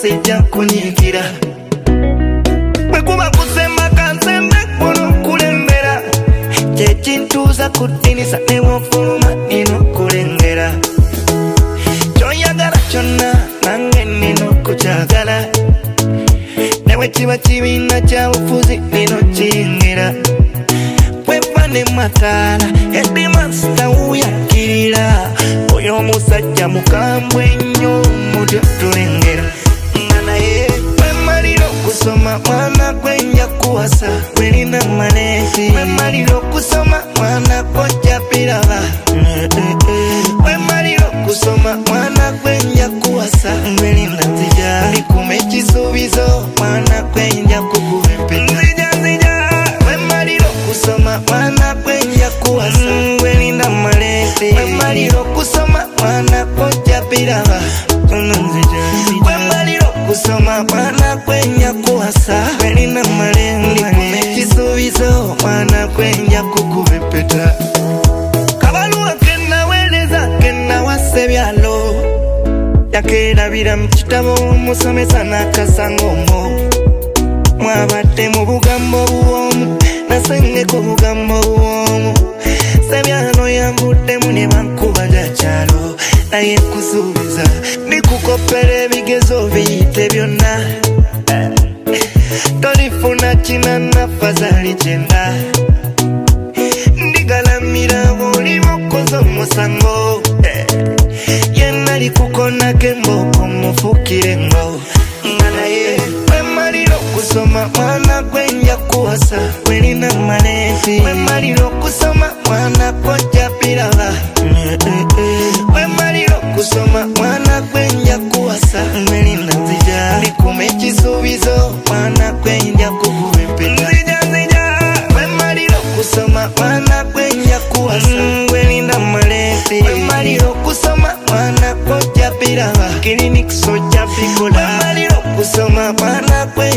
sijja kunyiikira bwe kuba kusemba kansembe kuno kulembera kyekintuuza kudinisa ne bw'ofuluma nina okulengera ky'oyagala kyonna nange nina okukyagala ne bwe kiba kibiina kya bufuzi nina okiyingira bweva ne mataala edimasita wuyakkirira oyo omusajja mukambwe ennyo mutyo tulengera nga naye bwemalira okusoma mwana gwe nja kuwasa welina malezi bwemalira okusoma mwana gwojja biraba bwemalira okusoma mwana gwe nja kuwasa welina nzija ndikuma ekisuubizo mwana gwe nja kukuba empeta nzija bwemalira okusoma mwana gwe nja kuwasa welina malezi bwemalira okusoma mwana gwojja biraba bwemalira okusoma mwana gwe nja kuwasa welina malezi ndikuma ekisuubizo mwana gwe nja kukuba empeta kabaluwa kenaweereza kenawasa byalo yakeerabira mu kitabo omusomesa n'akasanga omwo mwabadde mu bugambo buwoomu nasengeko bugambo buwoomu sebyano yanvuddemu ne bankuba gakyalo naye kusuubiza ndikukopera ebigezo biyite byonna tolifuna kinana fazali kyenda ndigalamira bw'oliba okoze omusango yenna likukonako emboko mufukire ngo nga naye bwemalira okusoma mwana gwe nja kuwasa welina malezi bwemalira okusoma mwana gwojja biraba bwemalira okusoma mwana gwe nja kuwasa welina nzija ndikuma ekisuubizo mwana gwe nja kukuba empeta nzija bwemalira okusoma mwana gwe nja kuwasa welina malezi bwemalira okusoma mwana gwojja biraba clinic sojja bikola bwemalira okusoma mwana gwe